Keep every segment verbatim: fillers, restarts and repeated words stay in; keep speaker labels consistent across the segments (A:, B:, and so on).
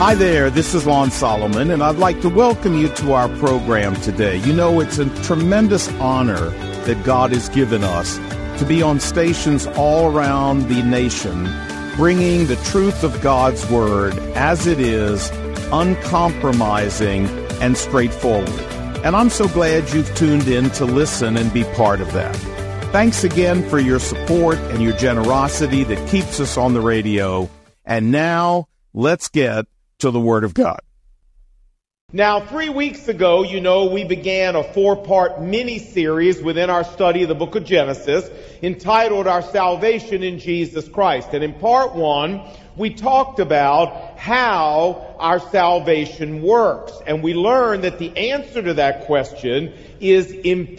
A: Hi there, this is Lon Solomon, and I'd like to welcome you to our program today. You know, it's a tremendous honor that God has given us to be on stations all around the nation, bringing the truth of God's Word as it is, uncompromising and straightforward. And I'm so glad you've tuned in to listen and be part of that. Thanks again for your support and your generosity that keeps us on the radio. And now, let's get to the Word of God.
B: Now, three weeks ago, you know, we began a four-part mini-series within our study of the book of Genesis entitled Our Salvation in Jesus Christ. And in part one, we talked about how our salvation works. And we learned that the answer to that question is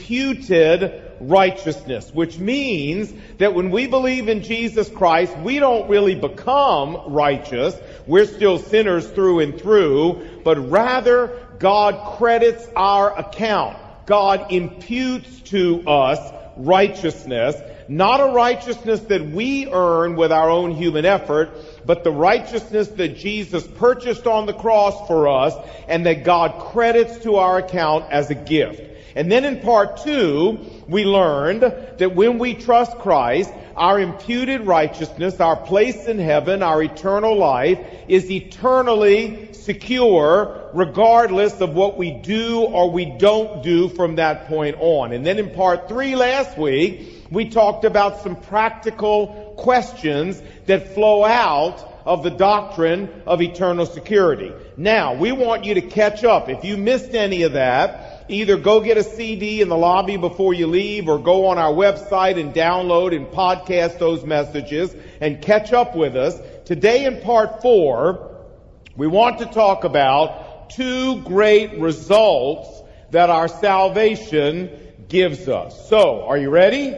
B: imputed righteousness, which means that when we believe in Jesus Christ, we don't really become righteous. We're still sinners through and through, but rather God credits our account. God imputes to us righteousness, not a righteousness that we earn with our own human effort, but the righteousness that Jesus purchased on the cross for us and that God credits to our account as a gift. And then in part two, we learned that when we trust Christ, our imputed righteousness, our place in heaven, our eternal life, is eternally secure regardless of what we do or we don't do from that point on. And then in part three last week, we talked about some practical questions that flow out of the doctrine of eternal security. Now, we want you to catch up. If you missed any of that, either go get a C D in the lobby before you leave or go on our website and download and podcast those messages and catch up with us. Today in part four, we want to talk about two great results that our salvation gives us. So, are you ready?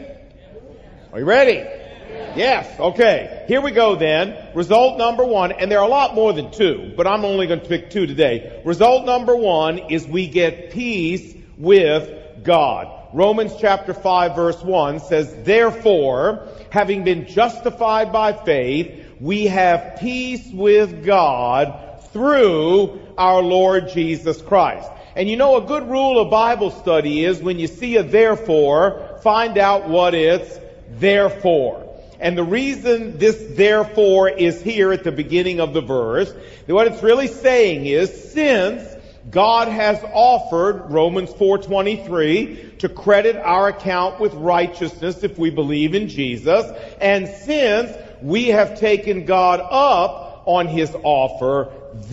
B: Are you ready? Yes. Okay. Here we go then. Result number one, and there are a lot more than two, but I'm only going to pick two today. Result number one is we get peace with God. Romans chapter five verse one says, "Therefore, having been justified by faith, we have peace with God through our Lord Jesus Christ." And you know, a good rule of Bible study is when you see a therefore, find out what it's there for. And the reason this therefore is here at the beginning of the verse, what it's really saying is, since God has offered, Romans four twenty-three, to credit our account with righteousness if we believe in Jesus, and since we have taken God up on His offer,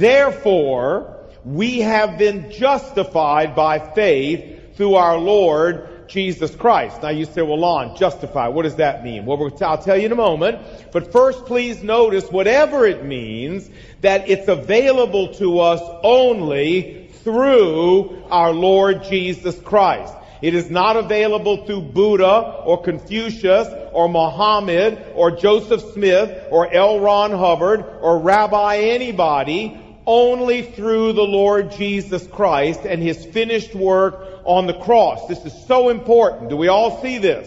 B: therefore we have been justified by faith through our Lord Jesus Christ. Now you say, well, Lon, justify, what does that mean? Well, I'll tell you in a moment. But first, please notice, whatever it means, that it's available to us only through our Lord Jesus Christ. It is not available through Buddha or Confucius or Muhammad or Joseph Smith or L. Ron Hubbard or Rabbi anybody, only through the Lord Jesus Christ and His finished work on the cross. This is so important. Do we all see this?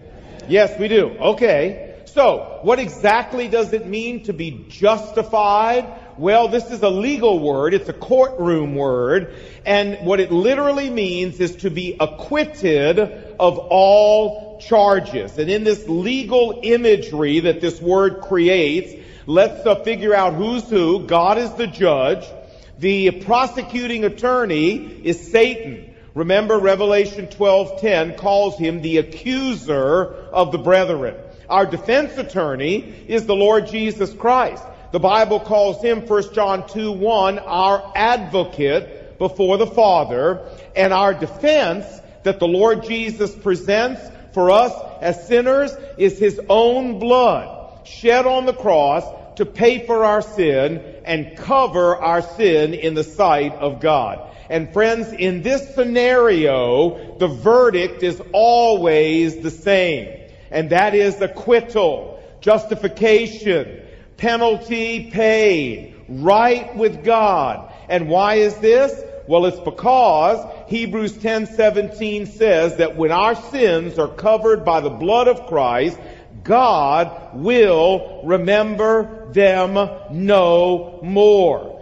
B: Yes, we do. Okay. So, what exactly does it mean to be justified? Well, this is a legal word. It's a courtroom word. And what it literally means is to be acquitted of all charges. And in this legal imagery that this word creates, let's uh, figure out who's who. God is the judge. The prosecuting attorney is Satan. Remember, Revelation twelve ten calls him the accuser of the brethren. Our defense attorney is the Lord Jesus Christ. The Bible calls him, First John two one, our advocate before the Father. And our defense that the Lord Jesus presents for us as sinners is His own blood shed on the cross to pay for our sin and cover our sin in the sight of God. And friends, in this scenario, the verdict is always the same. And that is acquittal, justification, penalty paid, right with God. And why is this? Well, it's because Hebrews ten seventeen says that when our sins are covered by the blood of Christ, God will remember them no more.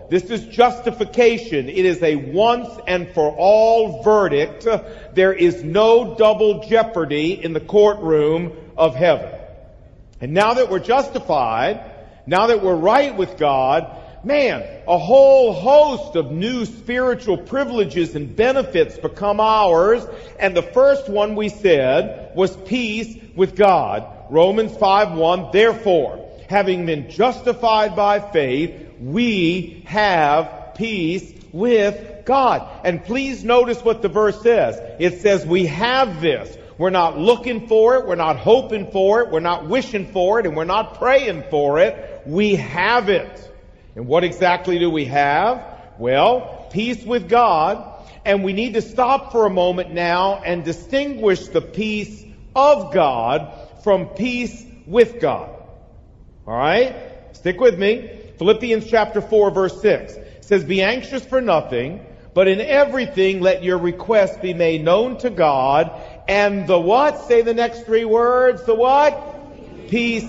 B: This is justification. It is a once and for all verdict. There is no double jeopardy in the courtroom of heaven. And now that we're justified, now that we're right with God, man, a whole host of new spiritual privileges and benefits become ours. And the first one we said was peace with God. Romans five one, therefore, having been justified by faith, we have peace with God. And please notice what the verse says. It says we have this. We're not looking for it. We're not hoping for it. We're not wishing for it. And we're not praying for it. We have it. And what exactly do we have? Well, peace with God. And we need to stop for a moment now and distinguish the peace of God from peace with God. All right? Stick with me. Philippians chapter four, verse six says, be anxious for nothing, but in everything let your requests be made known to God. And the what? Say the next three words. The what? Peace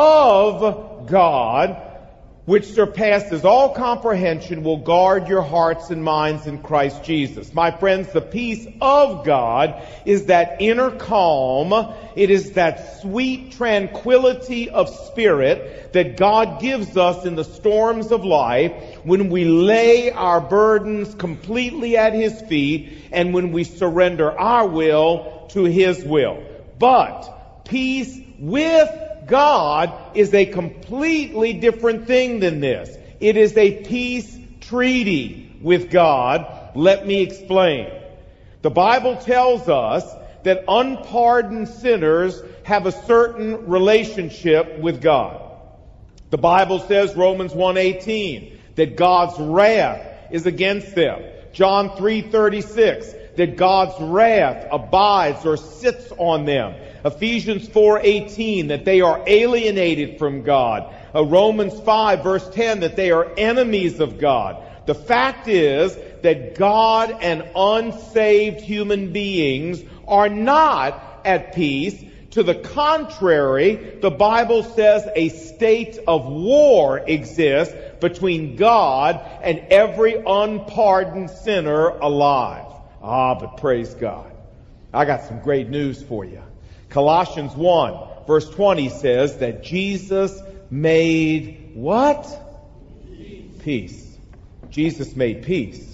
B: of God, which surpasses all comprehension, will guard your hearts and minds in Christ Jesus. My friends, the peace of God is that inner calm. It is that sweet tranquility of spirit that God gives us in the storms of life when we lay our burdens completely at His feet and when we surrender our will to His will. But peace with God is a completely different thing than this. It is a peace treaty with God. Let me explain. The Bible tells us that unpardoned sinners have a certain relationship with God. The Bible says, Romans one eighteen, that God's wrath is against them. John three thirty-six, that God's wrath abides or sits on them. Ephesians four eighteen, that they are alienated from God. Uh, Romans five verse ten, that they are enemies of God. The fact is that God and unsaved human beings are not at peace. To the contrary, the Bible says a state of war exists between God and every unpardoned sinner alive. Ah, but praise God. I got some great news for you. Colossians one, verse twenty says that Jesus made what? Peace. Peace. Jesus made peace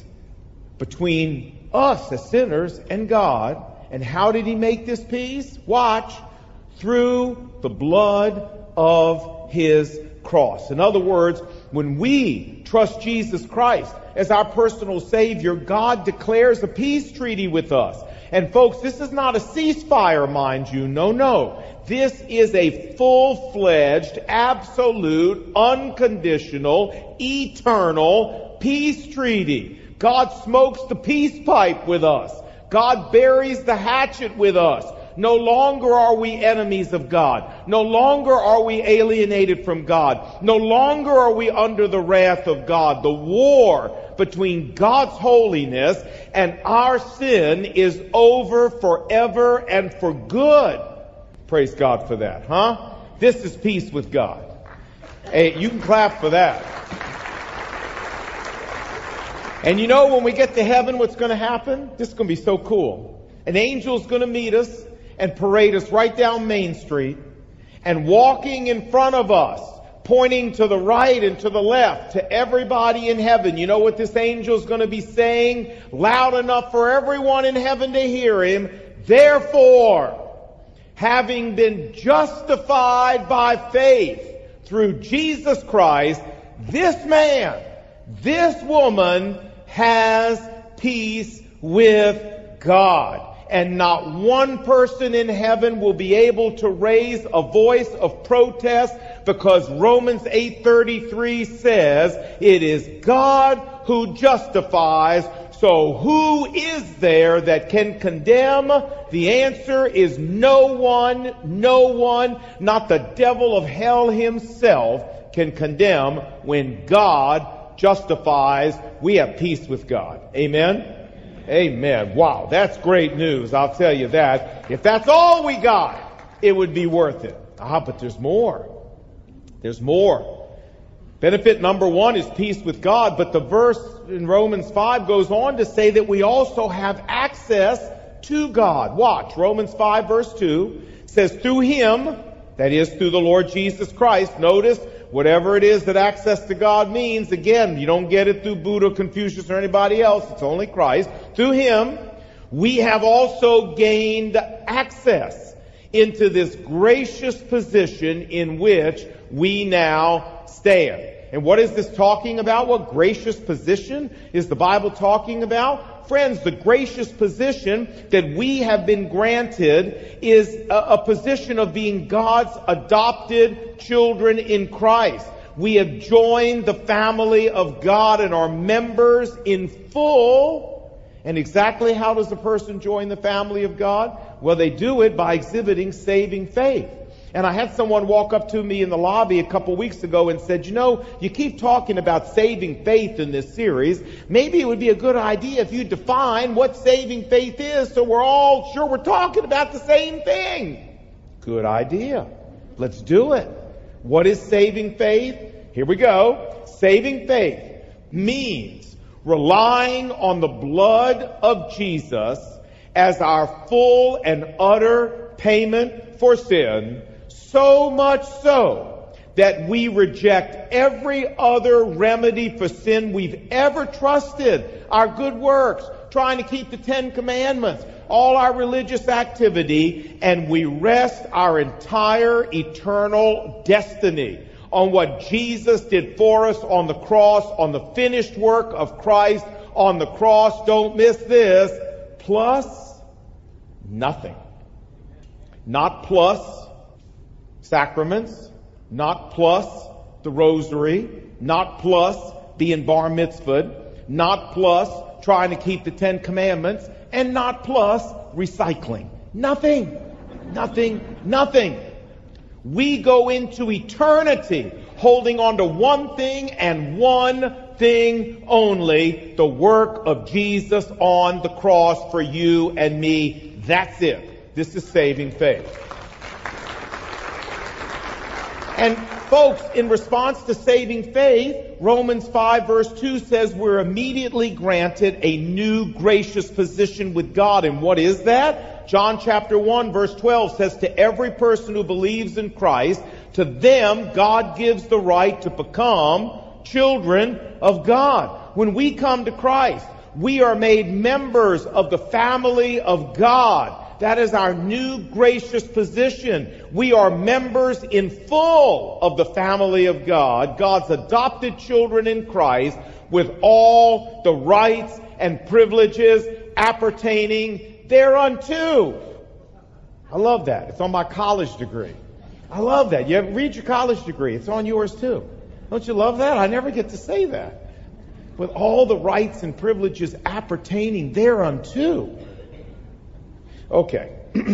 B: between us as sinners and God. And how did He make this peace? Watch. Through the blood of His cross. In other words, when we trust Jesus Christ as our personal Savior, God declares a peace treaty with us. And folks, this is not a ceasefire, mind you. No, no. This is a full-fledged, absolute, unconditional, eternal peace treaty. God smokes the peace pipe with us. God buries the hatchet with us. No longer are we enemies of God. No longer are we alienated from God. No longer are we under the wrath of God. The war between God's holiness and our sin is over forever and for good. Praise God for that, huh? This is peace with God. Hey, you can clap for that. And you know, when we get to heaven, what's going to happen? This is going to be so cool. An angel's going to meet us and parade us right down Main Street, and walking in front of us, pointing to the right and to the left, to everybody in heaven. You know what this angel's going to be saying? Loud enough for everyone in heaven to hear him. Therefore, having been justified by faith through Jesus Christ, this man, this woman has peace with God. And not one person in heaven will be able to raise a voice of protest, because Romans eight thirty-three says it is God who justifies. So who is there that can condemn? The answer is no one, no one, not the devil of hell himself can condemn when God justifies. We have peace with God. Amen? Amen. Wow, that's great news. I'll tell you that. If that's all we got, it would be worth it. Ah, but there's more. There's more. Benefit number one is peace with God, but the verse in Romans five goes on to say that we also have access to God. Watch, Romans five verse two says, through Him, that is through the Lord Jesus Christ. Notice, whatever it is that access to God means, again, you don't get it through Buddha, Confucius, or anybody else. It's only Christ. Through Him, we have also gained access into this gracious position in which we now stand. And what is this talking about? What gracious position is the Bible talking about? Friends, the gracious position that we have been granted is a, a position of being God's adopted children in Christ. We have joined the family of God and are members in full. And exactly how does a person join the family of God? Well, they do it by exhibiting saving faith. And I had someone walk up to me in the lobby a couple weeks ago and said, you know, you keep talking about saving faith in this series. Maybe it would be a good idea if you define what saving faith is so we're all sure we're talking about the same thing. Good idea. Let's do it. What is saving faith? Here we go. Saving faith means relying on the blood of Jesus as our full and utter payment for sin, so much so that we reject every other remedy for sin we've ever trusted. Our good works, trying to keep the Ten Commandments, all our religious activity, and we rest our entire eternal destiny on what Jesus did for us on the cross, on the finished work of Christ on the cross. Don't miss this. Plus nothing. Not plus sacraments, not plus the rosary, not plus being bar mitzvahed, not plus trying to keep the Ten Commandments, and not plus recycling. Nothing. Nothing. Nothing. We go into eternity holding on to one thing and one thing only, the work of Jesus on the cross for you and me. That's it. This is saving faith. And folks, in response to saving faith, Romans five verse two says we're immediately granted a new gracious position with God. And what is that? John chapter one verse twelve says, to every person who believes in Christ, to them God gives the right to become children of God. When we come to Christ, we are made members of the family of God. That is our new gracious position. We are members in full of the family of God, God's adopted children in Christ, with all the rights and privileges appertaining thereunto. I love that. It's on my college degree. I love that. You read your college degree. It's on yours too. Don't you love that? I never get to say that. With all the rights and privileges appertaining thereunto. Okay.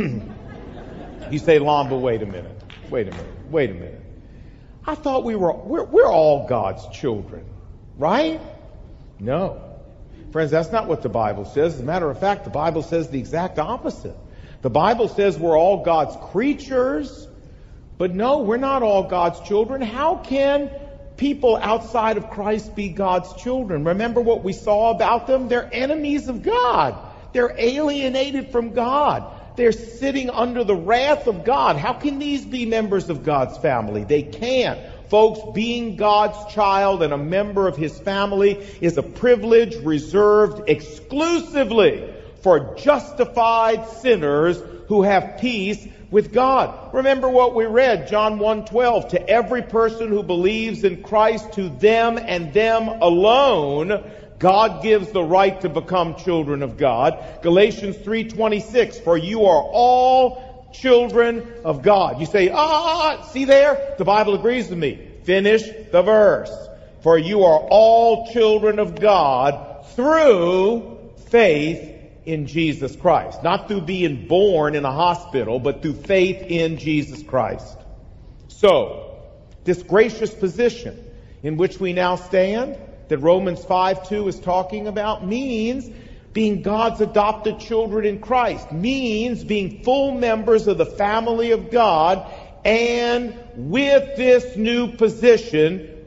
B: You say, Lon, but wait a minute. Wait a minute. Wait a minute. I thought we were, we're, we're all God's children, right? No. Friends, that's not what the Bible says. As a matter of fact, the Bible says the exact opposite. The Bible says we're all God's creatures, but no, we're not all God's children. How can people outside of Christ be God's children? Remember what we saw about them? They're enemies of God. They're alienated from God. They're sitting under the wrath of God. How can these be members of God's family? They can't. Folks, being God's child and a member of His family is a privilege reserved exclusively for justified sinners who have peace with God. Remember what we read, John one twelve, to every person who believes in Christ, to them and them alone, God gives the right to become children of God. Galatians three twenty-six, for you are all children of God. You say, ah, see there? The Bible agrees with me. Finish the verse. For you are all children of God through faith in Jesus Christ. Not through being born in a hospital, but through faith in Jesus Christ. So, this gracious position in which we now stand, that Romans five two is talking about, means being God's adopted children in Christ, means being full members of the family of God, and with this new position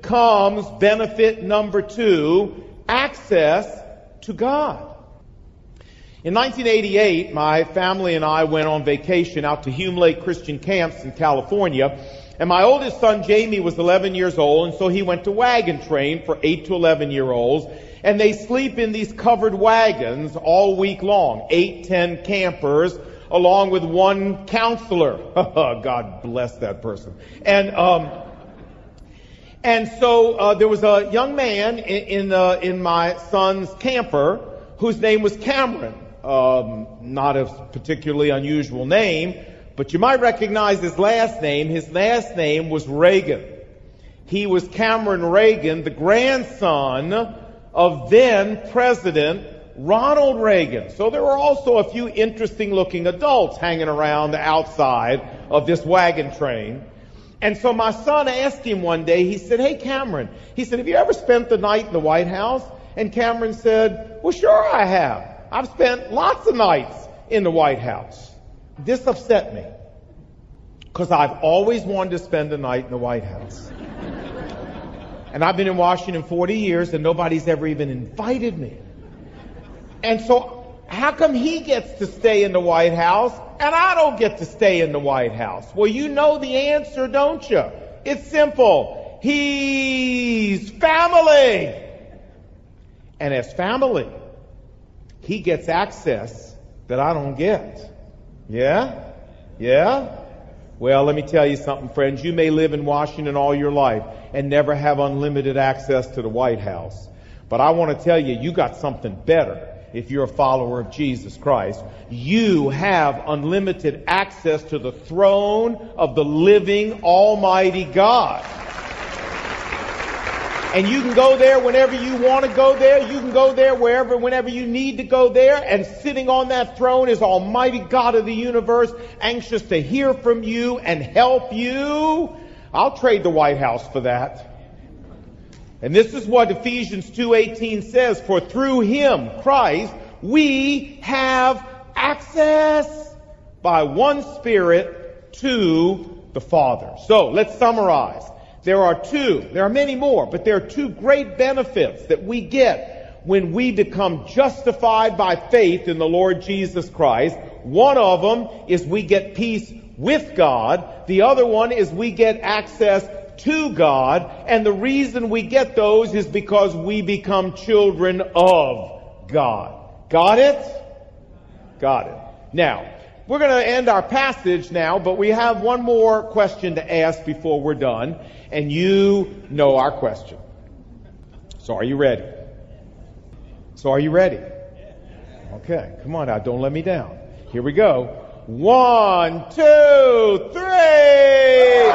B: comes benefit number two, access to God. In nineteen eighty-eight, my family and I went on vacation out to Hume Lake Christian Camps in California. And my oldest son, Jamie, was eleven years old, and so he went to wagon train for eight to eleven year olds. And they sleep in these covered wagons all week long. Eight, ten campers, along with one counselor. God bless that person. And, um, and so, uh, there was a young man in, in, uh, in my son's camper whose name was Cameron. Um, not a particularly unusual name, but you might recognize his last name. His last name was Reagan. He was Cameron Reagan, the grandson of then President Ronald Reagan. So there were also a few interesting looking adults hanging around the outside of this wagon train. And so my son asked him one day, he said, "Hey Cameron," he said, "have you ever spent the night in the White House?" And Cameron said, "Well, sure I have. I've spent lots of nights in the White House." This upset me, because I've always wanted to spend a night in the White House. And I've been in Washington forty years, and nobody's ever even invited me. And so, how come he gets to stay in the White House, and I don't get to stay in the White House? Well, you know the answer, don't you? It's simple. He's family. And as family, he gets access that I don't get. Yeah? Yeah? Well, let me tell you something, friends. You may live in Washington all your life and never have unlimited access to the White House. But I want to tell you, you got something better if you're a follower of Jesus Christ. You have unlimited access to the throne of the living Almighty God. And you can go there whenever you want to go there. You can go there wherever, whenever you need to go there. And sitting on that throne is Almighty God of the universe, anxious to hear from you and help you. I'll trade the White House for that. And this is what Ephesians two eighteen says, "For through him, Christ, we have access by one Spirit to the Father." So, let's summarize. There are two, there are many more, but there are two great benefits that we get when we become justified by faith in the Lord Jesus Christ. One of them is we get peace with God. The other one is we get access to God. And the reason we get those is because we become children of God. Got it? Got it. Now, we're going to end our passage now, but we have one more question to ask before we're done. And you know our question. So are you ready? So are you ready? Okay, come on now, don't let me down. Here we go. One, two, three!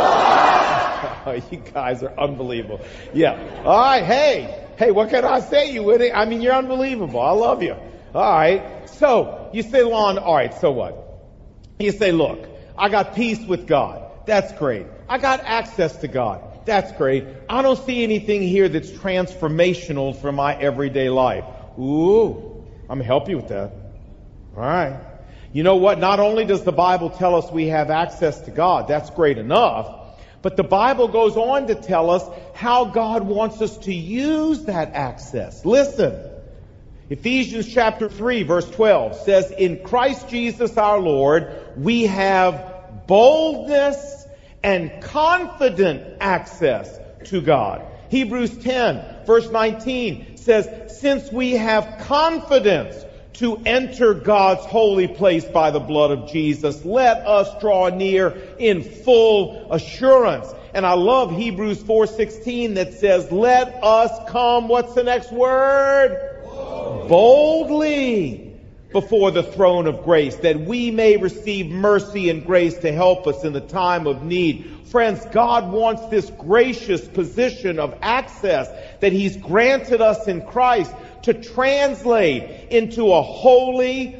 B: Oh, you guys are unbelievable. Yeah. All right, hey. Hey, what can I say? You with it? I mean, you're unbelievable. I love you. All right. So, you say, Lon, all right, so what? You say, look, I got peace with God. That's great. I got access to God. That's great. I don't see anything here that's transformational for my everyday life. Ooh, I'm going to help you with that. All right. You know what? Not only does the Bible tell us we have access to God, that's great enough, but the Bible goes on to tell us how God wants us to use that access. Listen. Ephesians chapter three, verse twelve says, "In Christ Jesus our Lord, we have boldness and confident access to God." Hebrews ten, verse nineteen says, "Since we have confidence to enter God's holy place by the blood of Jesus, let us draw near in full assurance." And I love Hebrews four sixteen that says, "Let us come," what's the next word? Boldly. Boldly before the throne of grace, that we may receive mercy and grace to help us in the time of need. Friends, God wants this gracious position of access that He's granted us in Christ to translate into a holy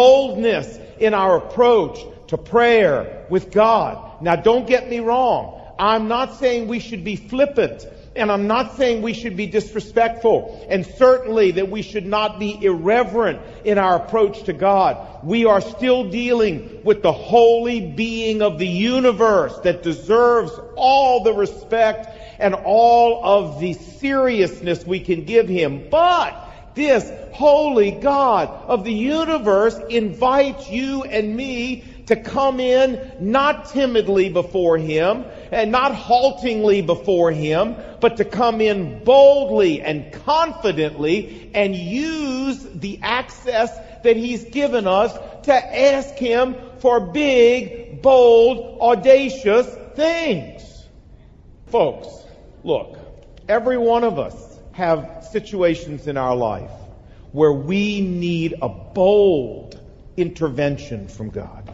B: boldness in our approach to prayer with God. Now, don't get me wrong. I'm not saying we should be flippant, and I'm not saying we should be disrespectful, and certainly that we should not be irreverent in our approach to God. We are still dealing with the holy being of the universe that deserves all the respect and all of the seriousness we can give him. But this holy God of the universe invites you and me to come in not timidly before him and not haltingly before him, but to come in boldly and confidently and use the access that he's given us to ask him for big, bold, audacious things. Folks, look, every one of us have situations in our life where we need a bold intervention from God.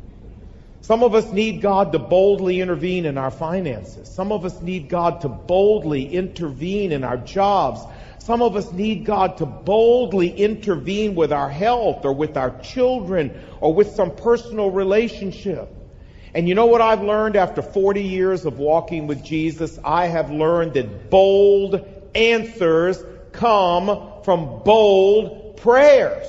B: Some of us need God to boldly intervene in our finances. Some of us need God to boldly intervene in our jobs. Some of us need God to boldly intervene with our health or with our children or with some personal relationship. And you know what I've learned after forty years of walking with Jesus? I have learned that bold answers come from bold prayers.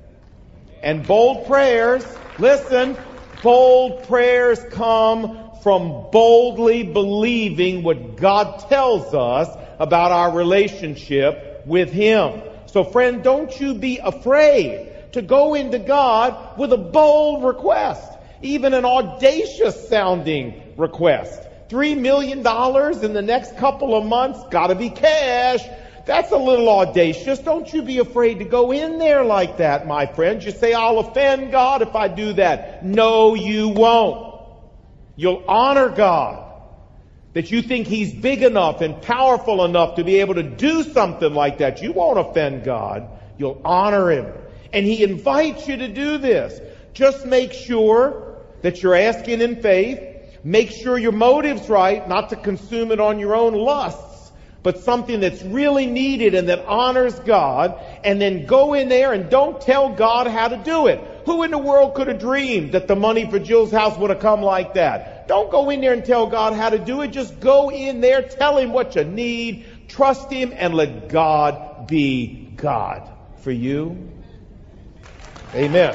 B: And bold prayers, listen, bold prayers come from boldly believing what God tells us about our relationship with him. So friend, don't you be afraid to go into God with a bold request, even an audacious sounding request. Three million dollars in the next couple of months, gotta be cash. That's a little audacious. Don't you be afraid to go in there like that, my friend. You say, I'll offend God if I do that. No, you won't. You'll honor God. That you think he's big enough and powerful enough to be able to do something like that. You won't offend God. You'll honor him. And he invites you to do this. Just make sure that you're asking in faith. Make sure your motive's right, not to consume it on your own lusts, but something that's really needed and that honors God. And then go in there and don't tell God how to do it. Who in the world could have dreamed that the money for Jill's house would have come like that? Don't go in there and tell God how to do it. Just go in there, tell him what you need, trust him, and let God be God for you. Amen.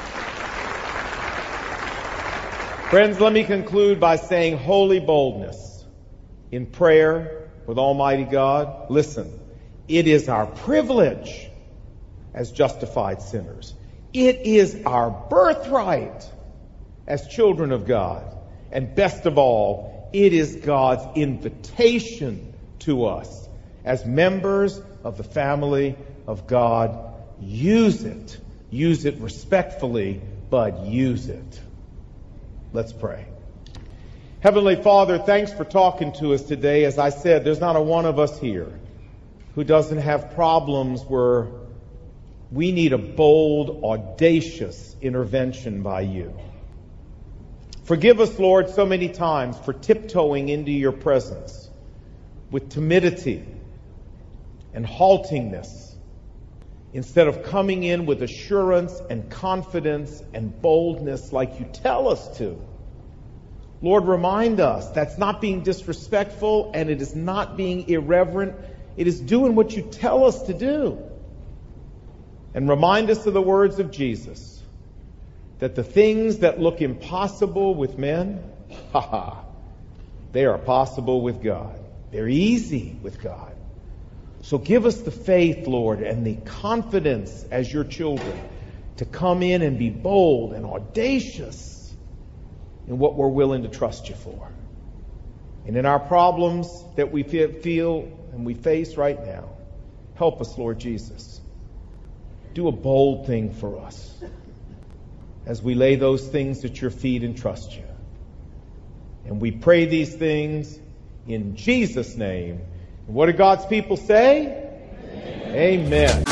B: Friends, let me conclude by saying holy boldness in prayer with Almighty God. Listen, it is our privilege as justified sinners. It is our birthright as children of God. And best of all, it is God's invitation to us as members of the family of God. Use it. Use it respectfully, but use it. Let's pray. Heavenly Father, thanks for talking to us today. As I said, there's not a one of us here who doesn't have problems where we need a bold, audacious intervention by you. Forgive us, Lord, so many times for tiptoeing into your presence with timidity and haltingness instead of coming in with assurance and confidence and boldness like you tell us to. Lord, remind us that's not being disrespectful and it is not being irreverent. It is doing what you tell us to do. And remind us of the words of Jesus, that the things that look impossible with men, ha ha, they are possible with God. They're easy with God. So give us the faith, Lord, and the confidence as your children to come in and be bold and audacious in what we're willing to trust you for. And in our problems that we feel and we face right now, help us, Lord Jesus. Do a bold thing for us as we lay those things at your feet and trust you. And we pray these things in Jesus' name. And what do God's people say? Amen.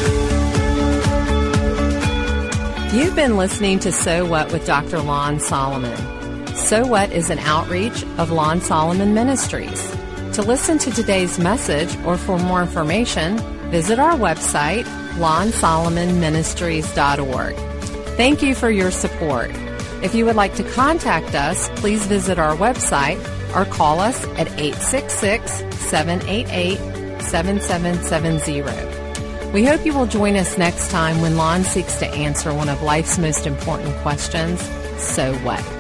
B: Amen.
C: You've been listening to So What with Doctor Lon Solomon. So What is an outreach of Lon Solomon Ministries. To listen to today's message or for more information, visit our website, lon solomon ministries dot org. Thank you for your support. If you would like to contact us, please visit our website, or call us at eight six six, seven eight eight, seven seven seven zero. We hope you will join us next time when Lon seeks to answer one of life's most important questions, so what?